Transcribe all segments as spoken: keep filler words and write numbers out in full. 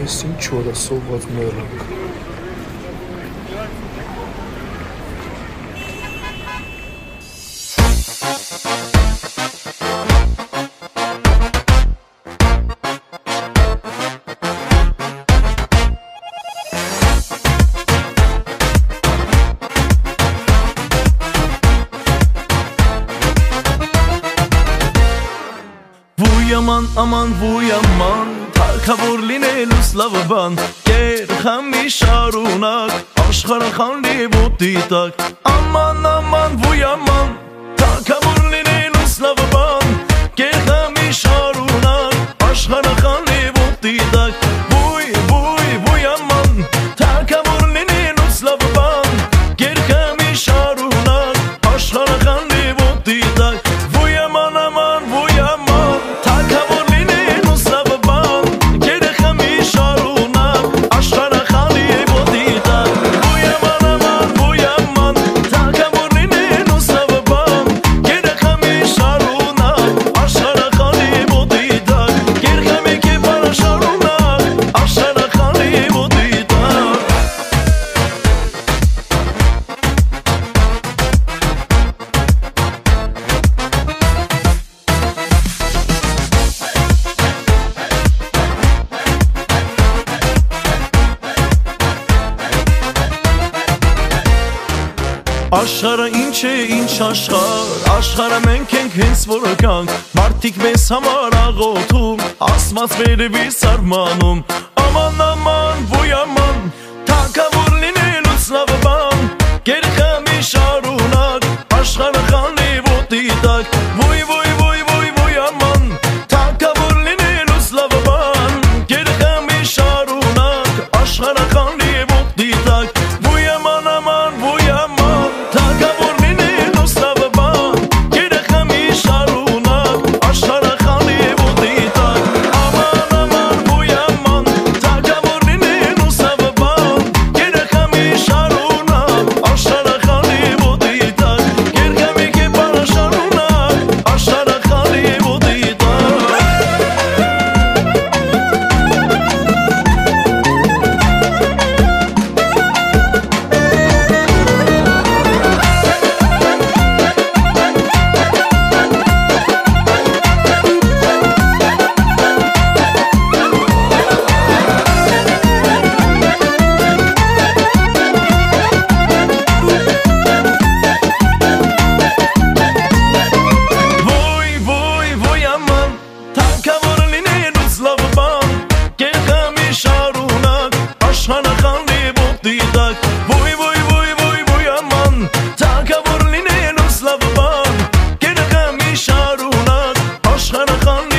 Sim chora, sou voz melanca. Vuj aman, aman, vuj aman Ta ka vor լինելու սլավը բան Կեր խամի շարունակ Աշխարհը խանլի ոտի տակ Aman, aman, vuj aman Ta ka vor լինելու սլավը բան Կեր խամի շարունակ Աշխարհը խանլի ոտի տակ Vuj, vuj, vuj aman Ta ka vor լինելու սլավը բան Կեր խամի շարունակ Աշխարհը խանլի ոտի տակ Vuj aman, aman, vuj aman Աշխարհը ինչ է, ինչ աշխարհ Աշխարհը մենք ենք հենց որը կանք Մարդիկ մեզ համար աղոթում Ասված վերևի սարմանում Aman, aman, vuj aman Ta ka vor լինելու սլավը բան Կեր խամի շարունակ Աշխարհը խանլի ոտի տակ Vuj, vuj, vuj, vuj, vuj aman Ta ka vor լինելու սլավը բան Կեր խամի շարունակ Աշխարհը խանլի ոտի տակ Vuj aman, aman, vuj aman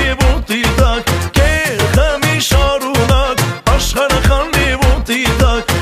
Աշխարհը խանլի ոտի տակ